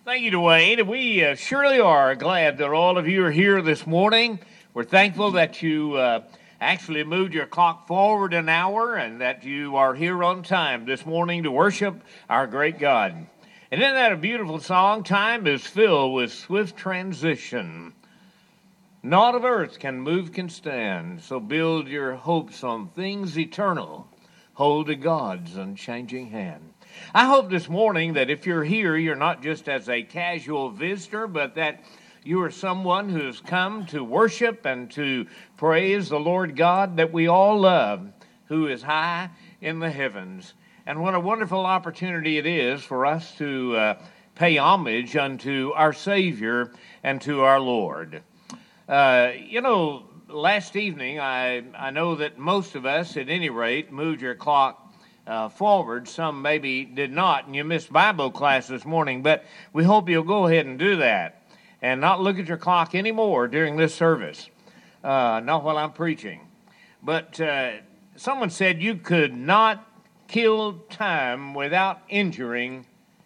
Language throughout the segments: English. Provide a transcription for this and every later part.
Thank you, Dwayne. We surely are glad that all of you are here this morning. We're thankful that you actually moved your clock forward an hour and that you are here on time this morning to worship our great God. And isn't that a beautiful song? Time is filled with swift transition. Naught of earth can stand. So build your hopes on things eternal. Hold to God's unchanging hand. I hope this morning that if you're here, you're not just as a casual visitor, but that you are someone who's come to worship and to praise the Lord God that we all love, who is high in the heavens. And what a wonderful opportunity it is for us to pay homage unto our Savior and to our Lord. Last evening, I know that most of us, at any rate, moved your clock forward. Some maybe did not, and you missed Bible class this morning, but we hope you'll go ahead and do that and not look at your clock anymore during this service, not while I'm preaching. But someone said you could not kill time without injuring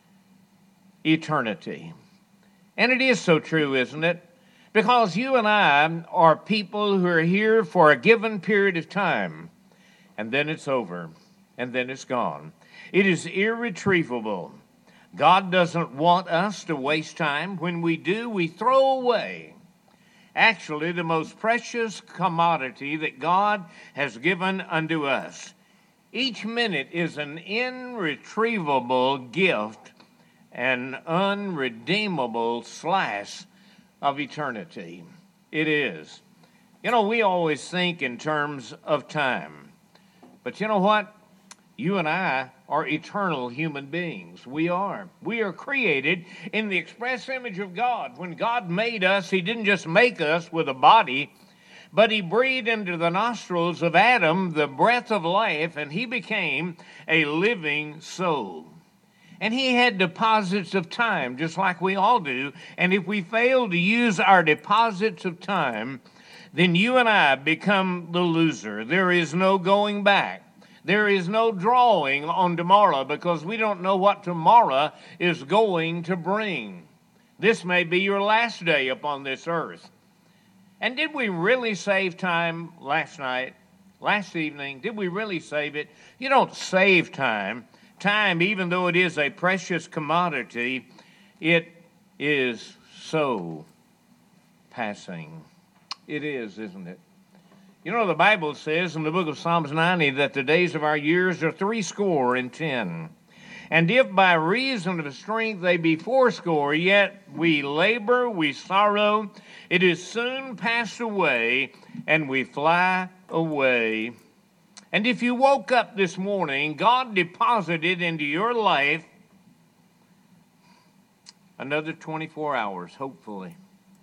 eternity. And it is so true, isn't it? Because you and I are people who are here for a given period of time, and then it's over. And then it's gone. It is irretrievable. God doesn't want us to waste time. When we do, we throw away actually the most precious commodity that God has given unto us. Each minute is an irretrievable gift, an unredeemable slash of eternity. It is. We always think in terms of time. But you know what? You and I are eternal human beings. We are. We are created in the express image of God. When God made us, He didn't just make us with a body, but He breathed into the nostrils of Adam the breath of life, and he became a living soul. And He had deposits of time, just like we all do. And if we fail to use our deposits of time, then you and I become the loser. There is no going back. There is no drawing on tomorrow because we don't know what tomorrow is going to bring. This may be your last day upon this earth. And did we really save time last evening? Did we really save it? You don't save time. Time, even though it is a precious commodity, it is so passing. It is, isn't it? The Bible says in the book of Psalms 90 that the days of our years are 70. And if by reason of strength they be 80, yet we labor, we sorrow, it is soon passed away, and we fly away. And if you woke up this morning, God deposited into your life another 24 hours, hopefully,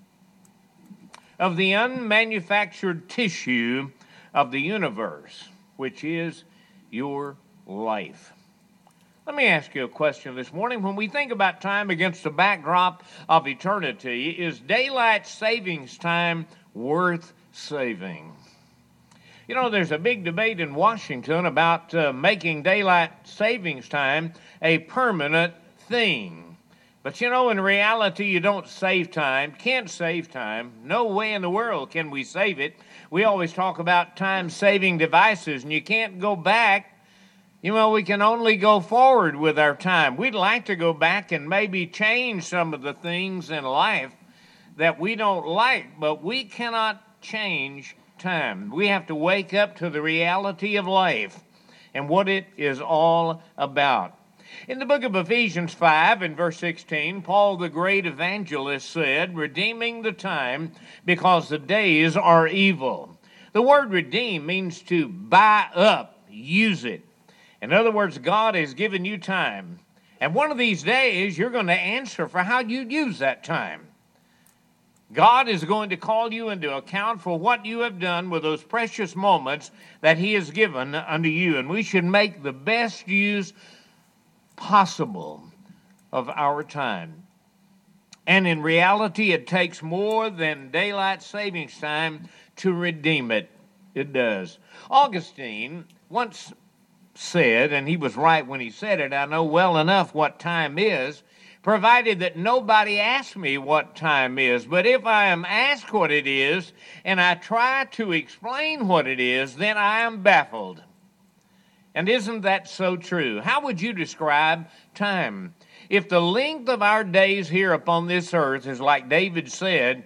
of the unmanufactured tissue of the universe, which is your life. Let me ask you a question this morning. When we think about time against the backdrop of eternity, is daylight savings time worth saving? There's a big debate in Washington about making daylight savings time a permanent thing. But in reality, you don't save time, can't save time. No way in the world can we save it. We always talk about time-saving devices, and you can't go back. We can only go forward with our time. We'd like to go back and maybe change some of the things in life that we don't like, but we cannot change time. We have to wake up to the reality of life and what it is all about. In the book of Ephesians 5 and verse 16, Paul the great evangelist said, redeeming the time because the days are evil. The word redeem means to buy up, use it. In other words, God has given you time. And one of these days, you're going to answer for how you use that time. God is going to call you into account for what you have done with those precious moments that He has given unto you. And we should make the best use possible of our time. And in reality, it takes more than daylight savings time to redeem it. It does. Augustine once said, and he was right when he said it, I know well enough what time is, provided that nobody asks me what time is. But if I am asked what it is, and I try to explain what it is, then I am baffled. And isn't that so true? How would you describe time? If the length of our days here upon this earth is, like David said,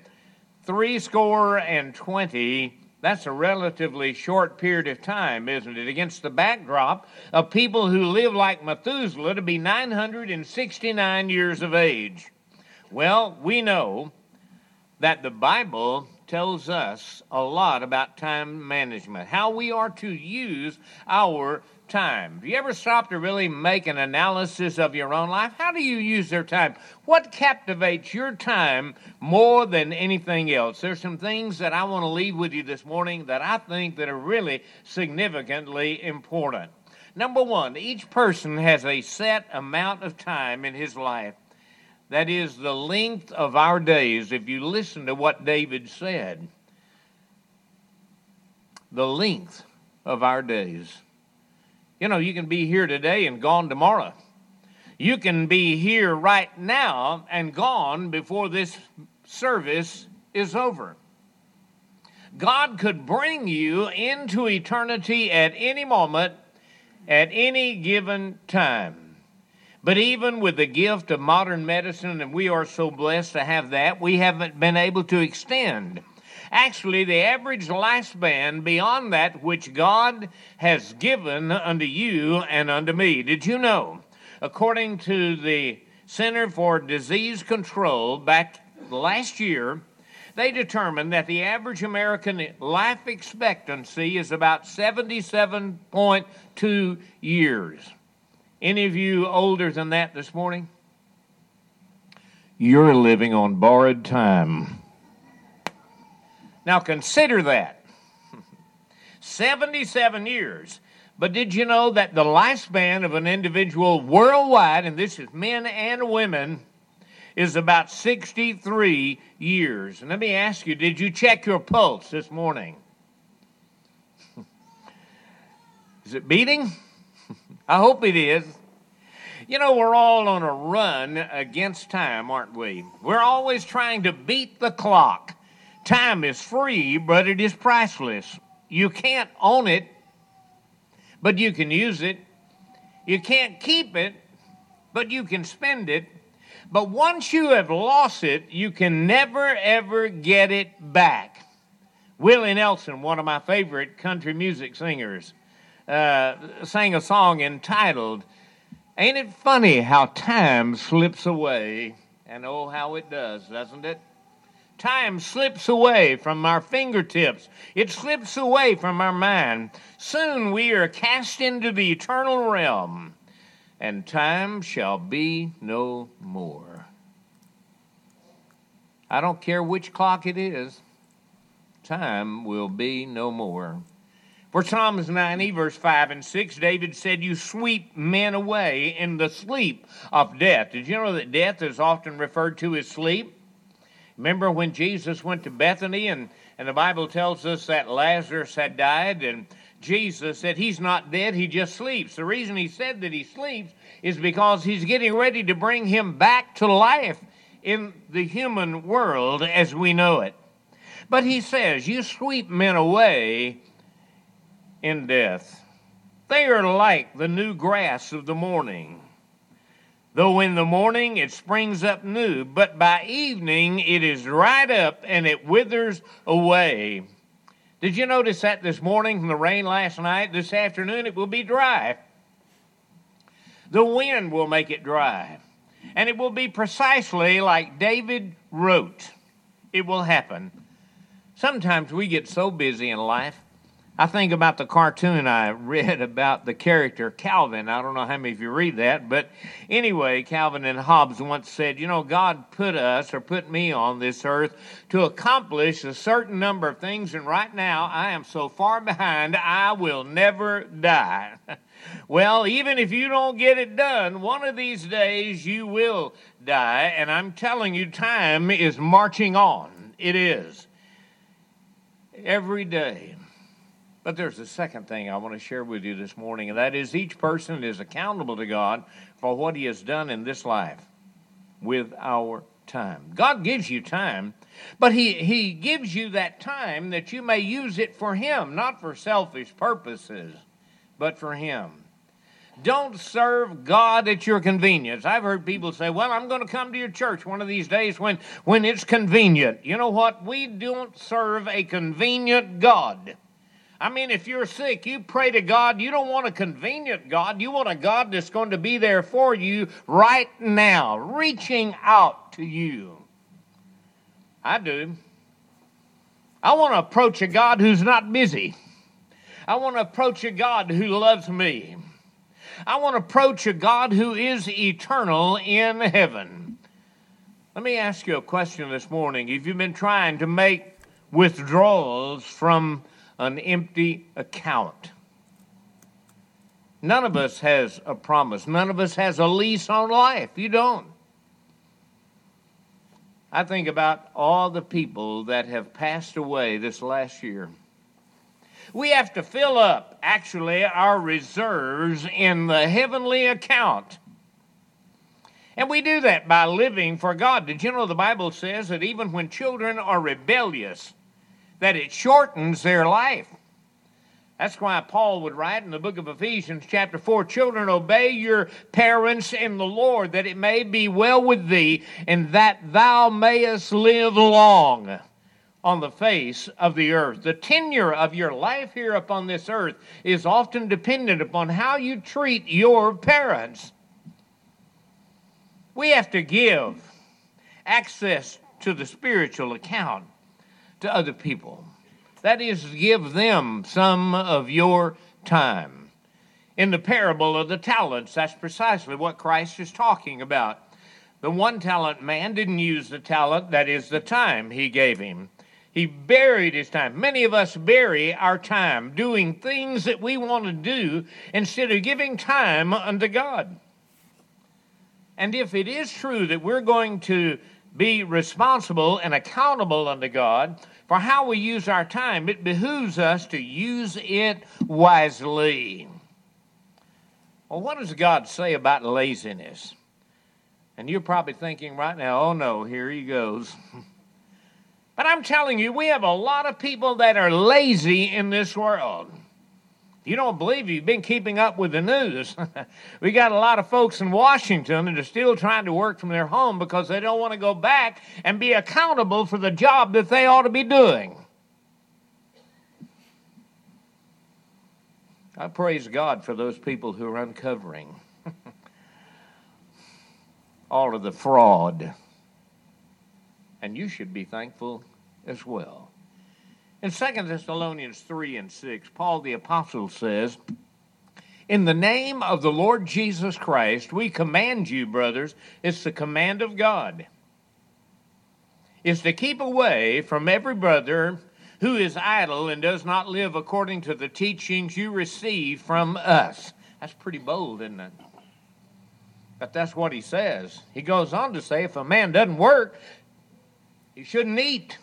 80, that's a relatively short period of time, isn't it? Against the backdrop of people who live like Methuselah to be 969 years of age. Well, we know that the Bible tells us a lot about time management, how we are to use our time. Have you ever stopped to really make an analysis of your own life? How do you use their time? What captivates your time more than anything else? There's some things that I want to leave with you this morning that I think that are really significantly important. Number one, each person has a set amount of time in his life. That is the length of our days. If you listen to what David said, the length of our days. You know, you can be here today and gone tomorrow. You can be here right now and gone before this service is over. God could bring you into eternity at any moment, at any given time. But even with the gift of modern medicine, and we are so blessed to have that, we haven't been able to extend. Actually, the average lifespan beyond that which God has given unto you and unto me. Did you know? According to the Center for Disease Control, back last year, they determined that the average American life expectancy is about 77.2 years. Any of you older than that this morning? You're living on borrowed time. Now consider that. 77 years. But did you know that the lifespan of an individual worldwide, and this is men and women, is about 63 years? And let me ask you, did you check your pulse this morning? Is it beating? I hope it is. You know, we're all on a run against time, aren't we? We're always trying to beat the clock. Time is free, but it is priceless. You can't own it, but you can use it. You can't keep it, but you can spend it. But once you have lost it, you can never, ever get it back. Willie Nelson, one of my favorite country music singers, sang a song entitled, "Ain't It Funny How Time Slips Away?" And oh, how it does, doesn't it? Time slips away from our fingertips. It slips away from our mind. Soon we are cast into the eternal realm, and time shall be no more. I don't care which clock it is. Time will be no more. For Psalms 90, verse 5 and 6, David said, "You sweep men away in the sleep of death." Did you know that death is often referred to as sleep? Remember when Jesus went to Bethany and the Bible tells us that Lazarus had died, and Jesus said he's not dead, he just sleeps. The reason he said that he sleeps is because he's getting ready to bring him back to life in the human world as we know it. But he says, you sweep men away in death. They are like the new grass of the morning. Though in the morning it springs up new, but by evening it is dried up and it withers away. Did you notice that this morning from the rain last night? This afternoon it will be dry. The wind will make it dry. And it will be precisely like David wrote. It will happen. Sometimes we get so busy in life. I think about the cartoon I read about the character Calvin. I don't know how many of you read that, but anyway, Calvin and Hobbes once said, you know, God put us or put me on this earth to accomplish a certain number of things, and right now I am so far behind I will never die. Well, even if you don't get it done, one of these days you will die, and I'm telling you, time is marching on. It is. Every day. But there's a second thing I want to share with you this morning, and that is each person is accountable to God for what he has done in this life. with our time. God gives you time, but He gives you that time that you may use it for Him, not for selfish purposes, but for Him. Don't serve God at your convenience. I've heard people say, well, I'm going to come to your church one of these days when it's convenient. You know what? We don't serve a convenient God. I mean, if you're sick, you pray to God. You don't want a convenient God. You want a God that's going to be there for you right now, reaching out to you. I do. I want to approach a God who's not busy. I want to approach a God who loves me. I want to approach a God who is eternal in heaven. Let me ask you a question this morning. If you've been trying to make withdrawals from an empty account, none of us has a promise. None of us has a lease on life. You don't. I think about all the people that have passed away this last year. We have to fill up, actually, our reserves in the heavenly account. And we do that by living for God. Did you know the Bible says that even when children are rebellious, that it shortens their life? That's why Paul would write in the book of Ephesians chapter 4, children, obey your parents in the Lord, that it may be well with thee, and that thou mayest live long on the face of the earth. The tenure of your life here upon this earth is often dependent upon how you treat your parents. We have to give access to the spiritual account to other people. That is, give them some of your time. In the parable of the talents, that's precisely what Christ is talking about. The one-talent man didn't use the talent, that is the time he gave him. He buried his time. Many of us bury our time doing things that we want to do instead of giving time unto God. And if it is true that we're going to be responsible and accountable unto God for how we use our time, it behooves us to use it wisely. Well, what does God say about laziness? And you're probably thinking right now, oh no, here he goes. But I'm telling you, we have a lot of people that are lazy in this world. If you don't believe you've been keeping up with the news, we got a lot of folks in Washington that are still trying to work from their home because they don't want to go back and be accountable for the job that they ought to be doing. I praise God for those people who are uncovering all of the fraud. And you should be thankful as well. In 2 Thessalonians 3 and 6, Paul the Apostle says, in the name of the Lord Jesus Christ, we command you, brothers, it's the command of God, is to keep away from every brother who is idle and does not live according to the teachings you received from us. That's pretty bold, isn't it? But that's what he says. He goes on to say, if a man doesn't work, he shouldn't eat.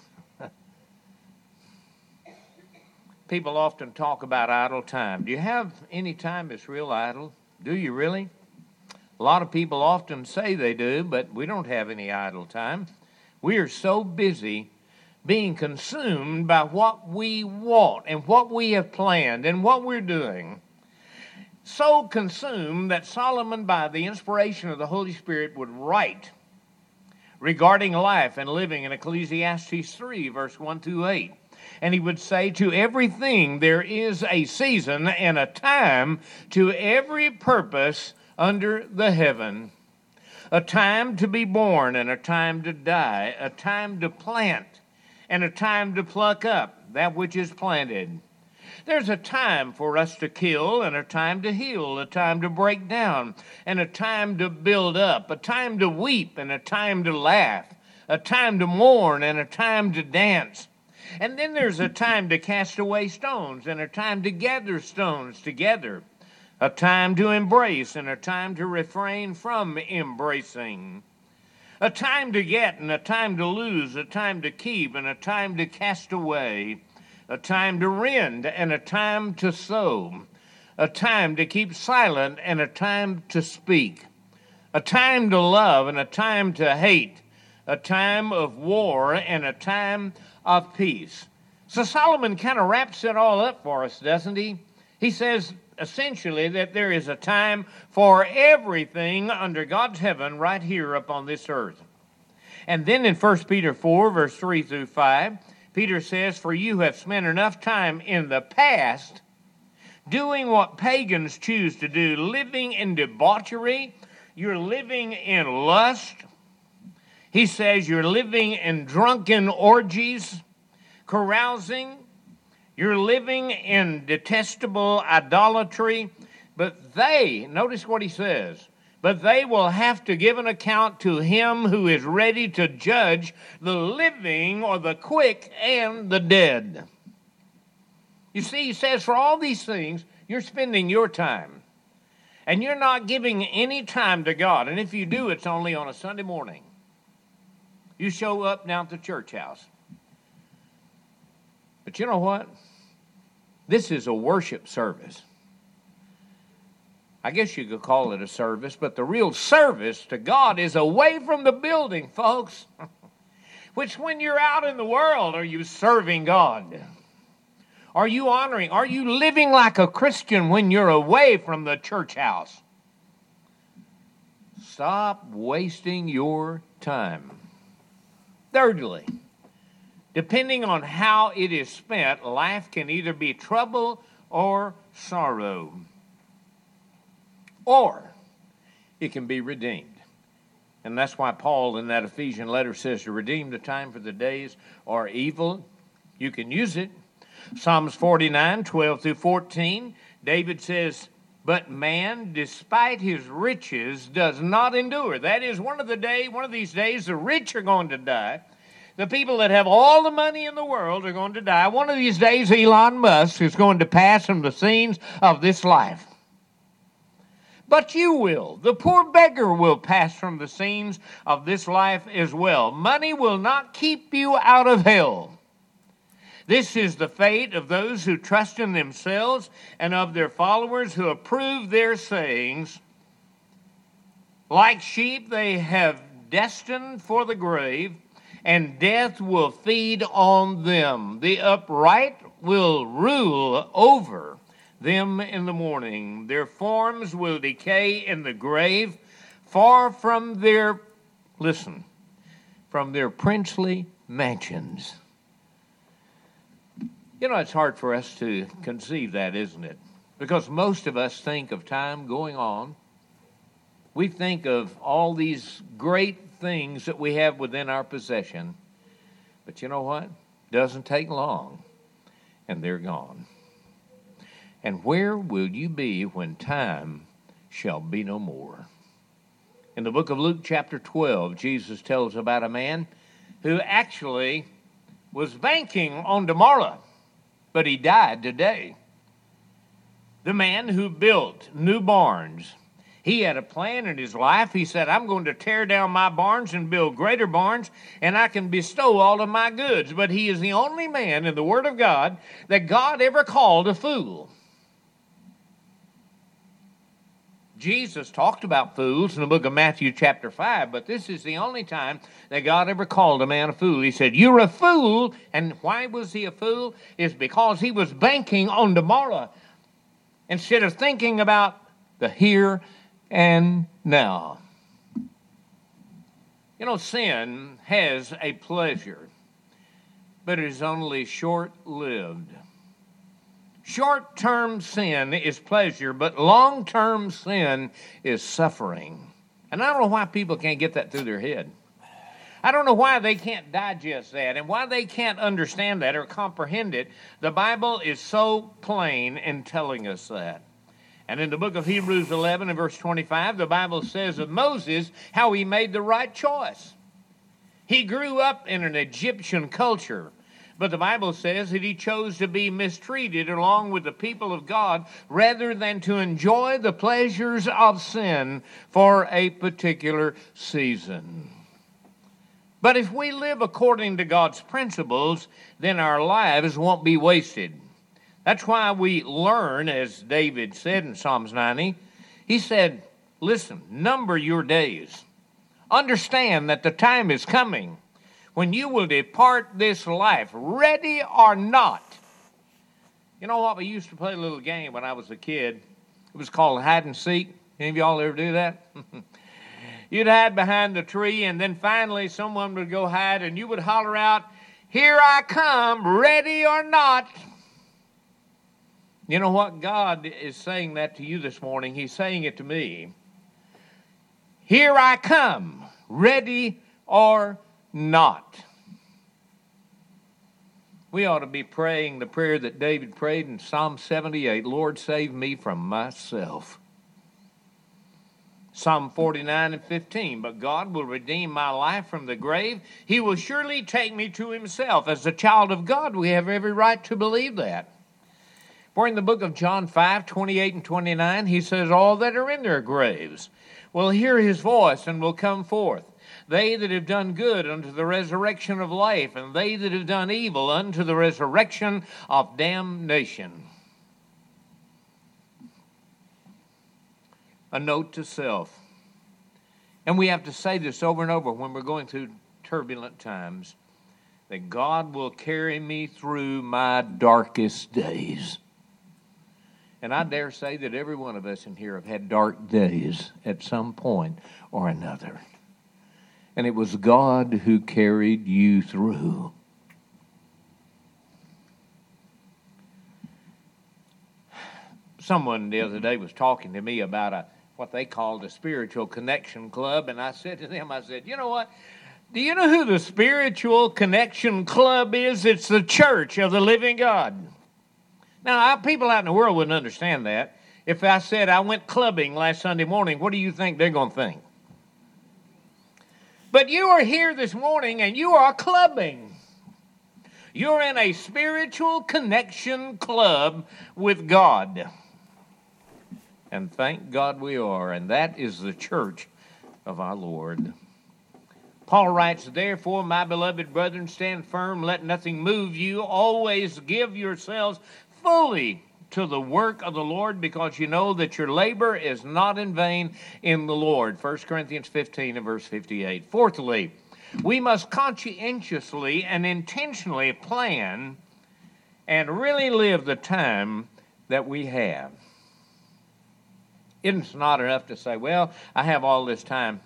People often talk about idle time. Do you have any time that's real idle? Do you really? A lot of people often say they do, but we don't have any idle time. We are so busy being consumed by what we want and what we have planned and what we're doing. So consumed that Solomon, by the inspiration of the Holy Spirit, would write regarding life and living in Ecclesiastes 3, verse 1 through 8. And he would say, to everything there is a season and a time to every purpose under the heaven. A time to be born and a time to die. A time to plant and a time to pluck up that which is planted. There's a time for us to kill and a time to heal, a time to break down and a time to build up, a time to weep and a time to laugh, a time to mourn and a time to dance. And then there's a time to cast away stones and a time to gather stones together, a time to embrace and a time to refrain from embracing, a time to get and a time to lose, a time to keep and a time to cast away, a time to rend and a time to sow, a time to keep silent and a time to speak, a time to love and a time to hate, a time of war and a time of peace. So Solomon kind of wraps it all up for us, doesn't he? He says essentially that there is a time for everything under God's heaven right here upon this earth. And then in 1 Peter 4, verse 3 through 5, Peter says, "For you have spent enough time in the past doing what pagans choose to do, living in debauchery. You're living in lust." He says you're living in drunken orgies, carousing. You're living in detestable idolatry. But they, notice what he says, but they will have to give an account to him who is ready to judge the living or the quick and the dead. You see, he says, for all these things, you're spending your time. And you're not giving any time to God. And if you do, it's only on a Sunday morning. You show up down at the church house. But you know what? This is a worship service. I guess you could call it a service, but the real service to God is away from the building, folks. Which when you're out in the world, are you serving God? Are you honoring? Are you living like a Christian when you're away from the church house? Stop wasting your time. Thirdly, depending on how it is spent, life can either be trouble or sorrow, or it can be redeemed. And that's why Paul in that Ephesian letter says to redeem the time, for the days are evil. You can use it. Psalms 49, 12 through 14, David says, "But man, despite his riches, does not endure." That is, one of these days, the rich are going to die. The people that have all the money in the world are going to die. One of these days, Elon Musk is going to pass from the scenes of this life. But you will. The poor beggar will pass from the scenes of this life as well. Money will not keep you out of hell. This is the fate of those who trust in themselves and of their followers who approve their sayings. Like sheep, they have destined for the grave, and death will feed on them. The upright will rule over them in the morning. Their forms will decay in the grave, far from their, from their princely mansions. You know, it's hard for us to conceive that, isn't it? Because most of us think of time going on. We think of all these great things that we have within our possession. But you know what? Doesn't take long, and they're gone. And where will you be when time shall be no more? In the book of Luke chapter 12, Jesus tells about a man who actually was banking on tomorrow, but he died today. The man who built new barns. He had a plan in his life. He said, I'm going to tear down my barns and build greater barns, and I can bestow all of my goods. But he is the only man in the Word of God that God ever called a fool. Jesus talked about fools in the book of Matthew chapter 5, but this is the only time that God ever called a man a fool. He said, you're a fool. And why was he a fool? It's because he was banking on tomorrow instead of thinking about the here and now. You know, sin has a pleasure, but it is only short-lived. Short-term sin is pleasure, but long-term sin is suffering. And I don't know why people can't get that through their head. I don't know why they can't digest that and why they can't understand that or comprehend it. The Bible is so plain in telling us that. And in the book of Hebrews 11 and verse 25, the Bible says of Moses how he made the right choice. He grew up in an Egyptian culture. But the Bible says that he chose to be mistreated along with the people of God rather than to enjoy the pleasures of sin for a particular season. But if we live according to God's principles, then our lives won't be wasted. That's why we learn, as David said in Psalms 90, he said, Listen, number your days. Understand that the time is coming when you will depart this life, ready or not. You know what? We used to play a little game when I was a kid. It was called hide and seek. Any of y'all ever do that? You'd hide behind the tree, and then finally someone would go hide, and you would holler out, "Here I come, ready or not." You know what? God is saying that to you this morning. He's saying it to me. Here I come, ready or not. We ought to be praying the prayer that David prayed in Psalm 78, "Lord, save me from myself." Psalm 49 and 15, "But God will redeem my life from the grave. He will surely take me to himself." As a child of God, we have every right to believe that. For in the book of John 5, 28 and 29, he says, "All that are in their graves will hear his voice and will come forth. They that have done good unto the resurrection of life, and they that have done evil unto the resurrection of damnation." A note to self. And we have to say this over and over when we're going through turbulent times, that God will carry me through my darkest days. And I dare say that every one of us in here have had dark days at some point or another. And it was God who carried you through. Someone the other day was talking to me about what they called a spiritual connection club, and I said to them, you know what? Do you know who the spiritual connection club is? It's the church of the living God. Now, people out in the world wouldn't understand that. If I said I went clubbing last Sunday morning, what do you think they're going to think? But you are here this morning and you are clubbing. You're in a spiritual connection club with God. And thank God we are. And that is the church of our Lord. Paul writes, "Therefore, my beloved brethren, stand firm. Let nothing move you. Always give yourselves fully to the work of the Lord, because you know that your labor is not in vain in the Lord." 1 Corinthians 15 and verse 58. Fourthly, we must conscientiously and intentionally plan and really live the time that we have. It's not enough to say, well, I have all this time.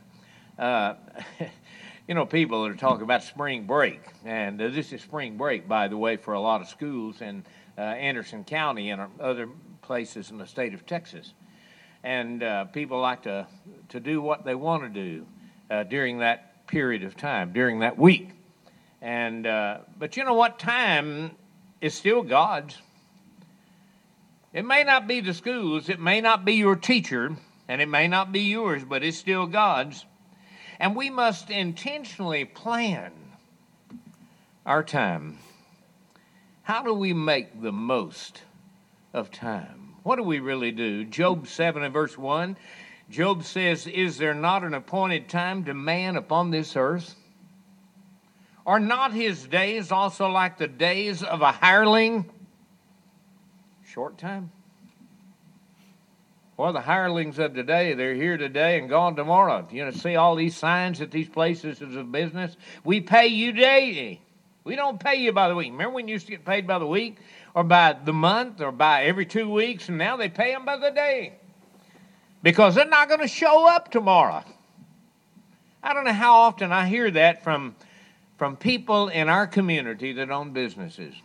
You know, people are talking about spring break. And this is spring break, by the way, for a lot of schools in Anderson County and other places in the state of Texas. And people like to do what they want to do during that period of time, during that week. And but you know what? Time is still God's. It may not be the school's, it may not be your teacher, and it may not be yours, but it's still God's. And we must intentionally plan our time. How do we make the most of time? What do we really do? Job 7 and verse 1, Job says, "Is there not an appointed time to man upon this earth? Are not his days also like the days of a hireling?" Short time. Well, the hirelings of today, they're here today and gone tomorrow. You know, see all these signs at these places of business? We pay you daily. We don't pay you by the week. Remember when you used to get paid by the week or by the month or by every 2 weeks, and now they pay them by the day because they're not going to show up tomorrow. I don't know how often I hear that from people in our community that own businesses.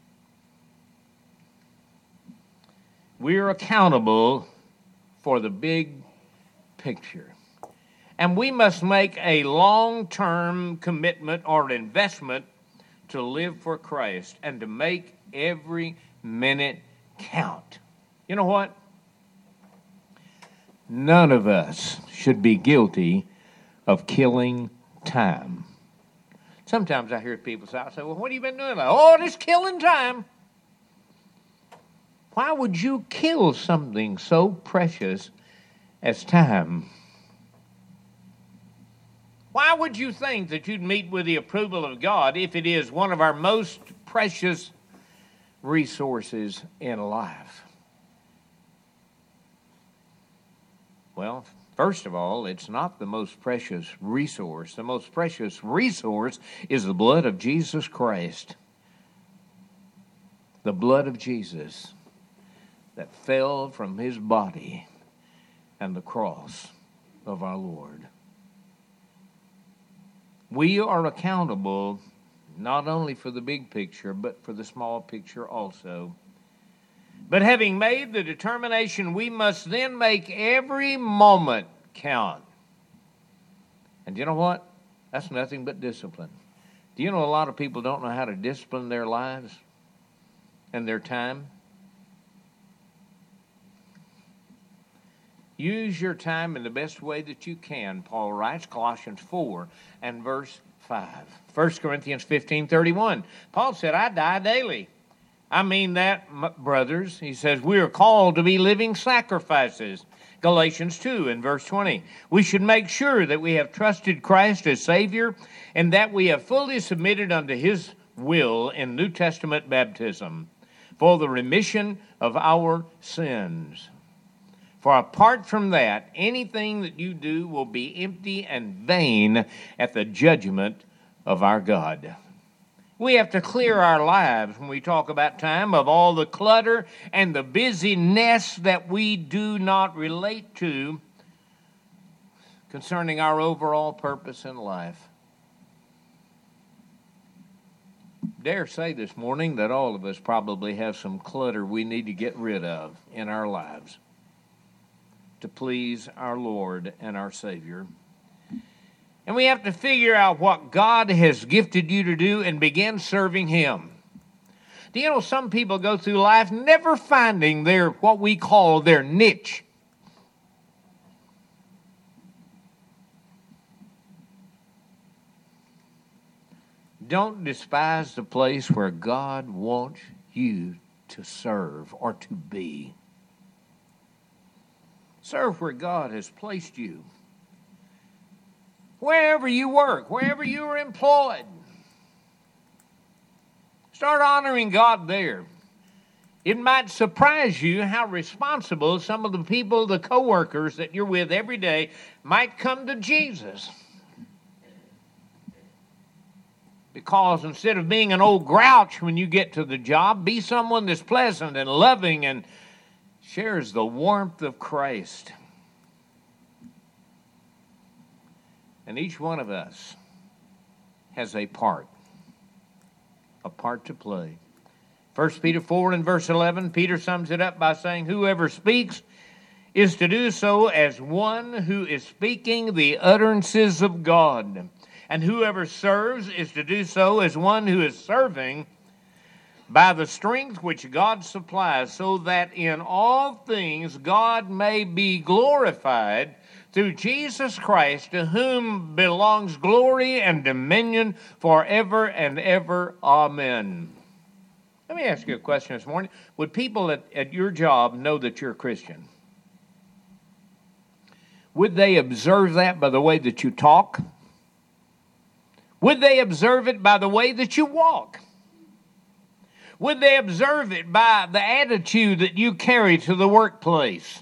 We're accountable for the big picture. And we must make a long-term commitment or investment to live for Christ and to make every minute count. You know what? None of us should be guilty of killing time. Sometimes I hear people say, well, what have you been doing? Like, oh, just killing time. Why would you kill something so precious as time? Why would you think that you'd meet with the approval of God if it is one of our most precious resources in life? Well, First of all, it's not the most precious resource. The most precious resource is the blood of Jesus Christ. The blood of Jesus that fell from his body and the cross of our Lord. We are accountable not only for the big picture, but for the small picture also. But having made the determination, we must then make every moment count. And you know what? That's nothing but discipline. Do you know a lot of people don't know how to discipline their lives and their time? Use your time in the best way that you can, Paul writes, Colossians 4 and verse 5. 1 Corinthians 15:31. Paul said, I die daily. I mean that, brothers. He says, we are called to be living sacrifices. Galatians 2 and verse 20. We should make sure that we have trusted Christ as Savior and that we have fully submitted unto his will in New Testament baptism for the remission of our sins. For apart from that, anything that you do will be empty and vain at the judgment of our God. We have to clear our lives when we talk about time of all the clutter and the busyness that we do not relate to concerning our overall purpose in life. Dare say this morning that all of us probably have some clutter we need to get rid of in our lives to please our Lord and our Savior. And we have to figure out what God has gifted you to do and begin serving him. Do you know some people go through life never finding their, what we call their niche? Don't despise the place where God wants you to serve or to be. Serve where God has placed you. Wherever you work, wherever you are employed. Start honoring God there. It might surprise you how responsible some of the people, the co-workers that you're with every day, might come to Jesus. Because instead of being an old grouch when you get to the job, be someone that's pleasant and loving and shares the warmth of Christ. And each one of us has a part to play. 1 Peter 4 and verse 11, Peter sums it up by saying, whoever speaks is to do so as one who is speaking the utterances of God. And whoever serves is to do so as one who is serving by the strength which God supplies, so that in all things God may be glorified through Jesus Christ, to whom belongs glory and dominion forever and ever. Amen. Let me ask you a question this morning. Would people at your job know that you're a Christian? Would they observe that by the way that you talk? Would they observe it by the way that you walk? Would they observe it by the attitude that you carry to the workplace?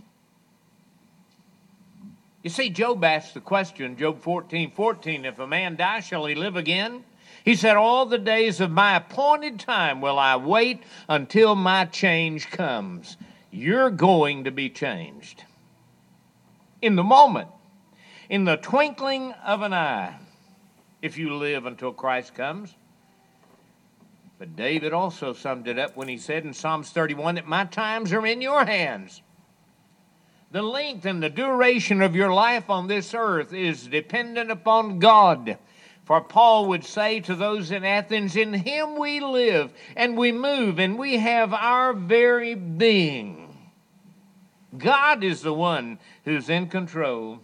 You see, Job asked the question, Job 14:14, if a man die, shall he live again? He said, all the days of my appointed time will I wait until my change comes. You're going to be changed. In the moment, in the twinkling of an eye, if you live until Christ comes. But David also summed it up when he said in Psalms 31 that my times are in your hands. The length and the duration of your life on this earth is dependent upon God. For Paul would say to those in Athens, in him we live and we move and we have our very being. God is the one who's in control.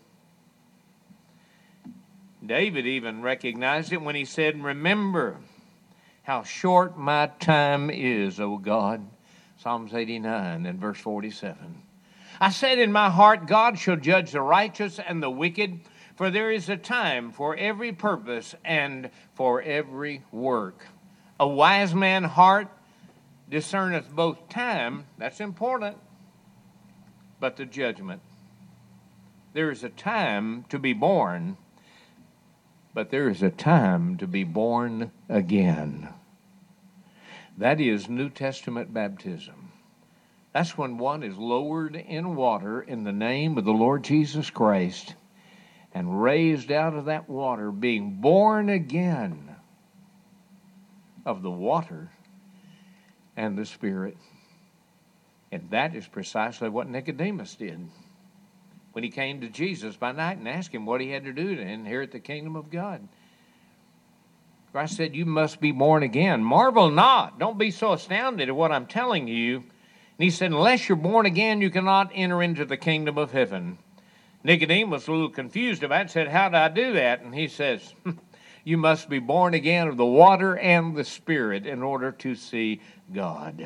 David even recognized it when he said, remember how short my time is, O God. Psalms 89 and verse 47. I said in my heart, God shall judge the righteous and the wicked, for there is a time for every purpose and for every work. A wise man's heart discerneth both time, that's important, but the judgment There is a time to be born, but there is a time to be born again. That is New Testament baptism. That's when one is lowered in water in the name of the Lord Jesus Christ and raised out of that water, being born again of the water and the Spirit. And that is precisely what Nicodemus did when he came to Jesus by night and asked him what he had to do to inherit the kingdom of God. Christ said, you must be born again. Marvel not. Don't be so astounded at what I'm telling you. And he said, unless you're born again, you cannot enter into the kingdom of heaven. Nicodemus was a little confused about it and said, how do I do that? And he says, you must be born again of the water and the Spirit in order to see God.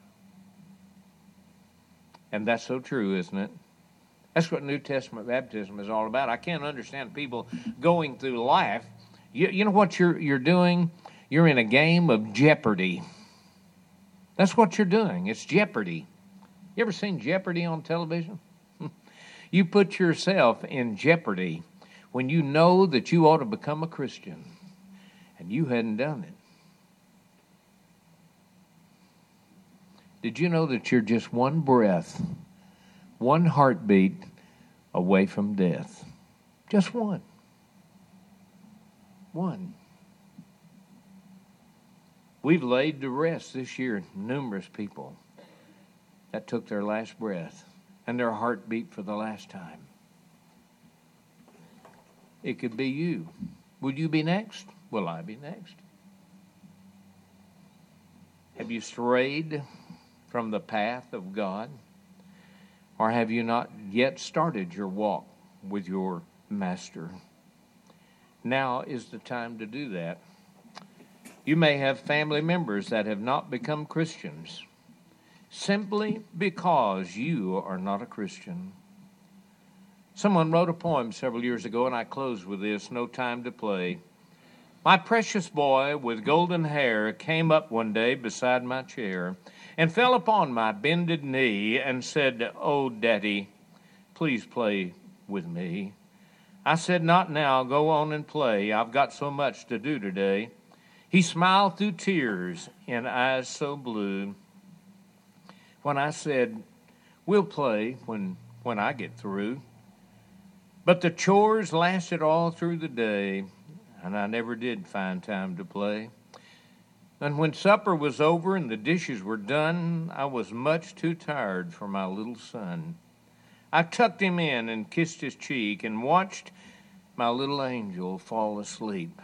And that's so true, isn't it? That's what New Testament baptism is all about. I can't understand people going through life. You know what you're doing? You're in a game of Jeopardy. That's what you're doing. It's Jeopardy. You ever seen Jeopardy on television? You put yourself in jeopardy when you know that you ought to become a Christian and you hadn't done it. Did you know that you're just one breath, one heartbeat away from death? Just one. One. We've laid to rest this year numerous people that took their last breath and their heart beat for the last time. It could be you. Will you be next? Will I be next? Have you strayed from the path of God? Or have you not yet started your walk with your Master? Now is the time to do that. You may have family members that have not become Christians simply because you are not a Christian. Someone wrote a poem several years ago, and I close with this, No Time to Play. My precious boy with golden hair came up one day beside my chair and fell upon my bended knee and said, oh, Daddy, please play with me. I said, not now, go on and play. I've got so much to do today. He smiled through tears in eyes so blue. When I said, we'll play when I get through. But the chores lasted all through the day, and I never did find time to play. And when supper was over and the dishes were done, I was much too tired for my little son. I tucked him in and kissed his cheek and watched my little angel fall asleep.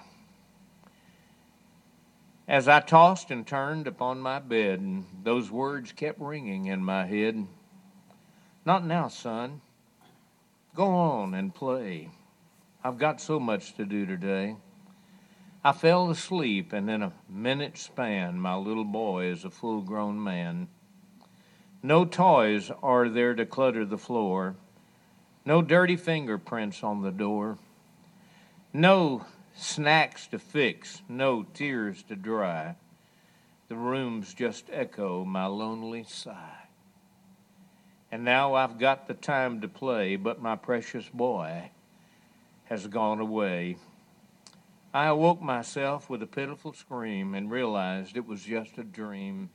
As I tossed and turned upon my bed, those words kept ringing in my head. Not now, son. Go on and play. I've got so much to do today. I fell asleep, and in a minute span, my little boy is a full-grown man. No toys are there to clutter the floor. No dirty fingerprints on the door. No snacks to fix, no tears to dry. The rooms just echo my lonely sigh. And now I've got the time to play, but my precious boy has gone away. I awoke myself with a pitiful scream and realized it was just a dream.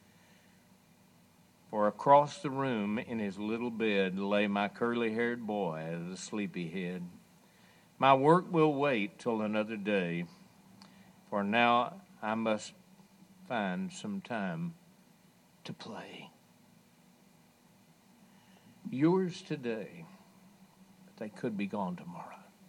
For across the room in his little bed lay my curly-haired boy, the sleepyhead. My work will wait till another day, for now I must find some time to play. Yours today, but they could be gone tomorrow.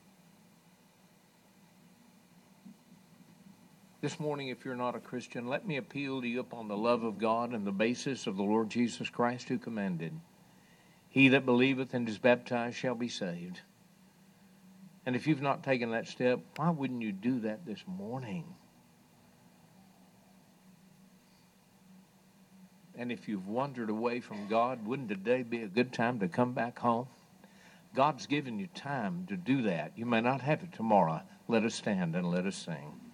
This morning, if you're not a Christian, let me appeal to you upon the love of God and the basis of the Lord Jesus Christ, who commanded, he that believeth and is baptized shall be saved. And if you've not taken that step, why wouldn't you do that this morning? And if you've wandered away from God, wouldn't today be a good time to come back home? God's given you time to do that. You may not have it tomorrow. Let us stand and let us sing.